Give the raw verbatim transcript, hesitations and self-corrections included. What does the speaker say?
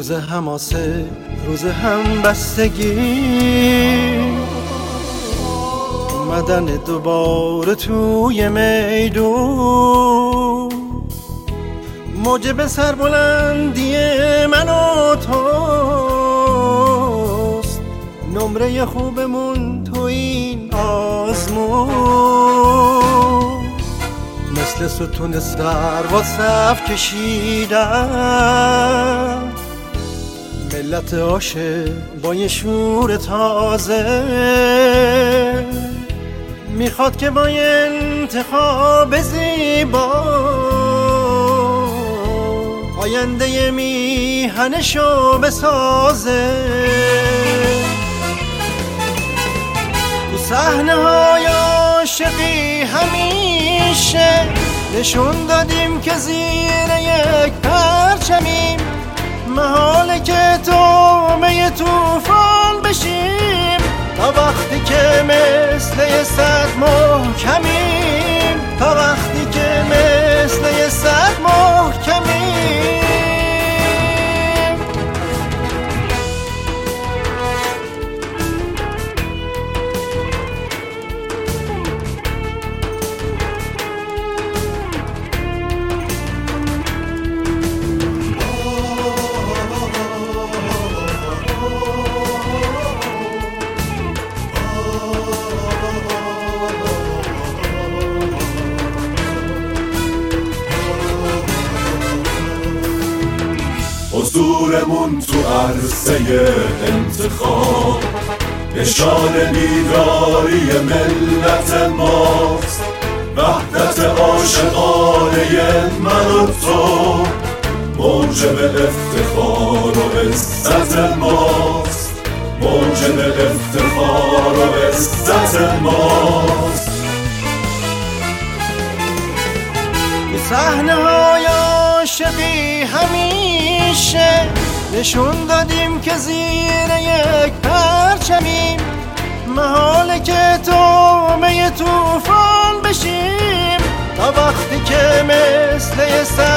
روز حماسه، روز همبستگی، اومدن دوباره توی میدون، موجب سربلندی من و توست، نمره خوبمون تو این آزمون، مثل ستون سر و صف کشیدن، ملت عاشق با یه شور تازه، میخواد که با انتخاب زیبا آینده میهنشو بسازه. تو صحنه های عاشقی همیشه نشون دادیم که زیر یک پرچمیم، محاله که تومه طوفان بشیم، تا وقتی که مثل یه سد محکمیم، تا وقتی که مثل یه سد محکمیم. حضورمون تو عرصه انتخاب نشان بیداری ملت ماست، وحدت عاشقانه من و تو موجب افتخار و عزت ماست، موجب افتخار و عزت ماست. صحنه های عاشقی همیشه نشون دادیم که زیر یک پرچمیم، محاله که تومه طوفان بشیم، تا وقتی که مثل یه سد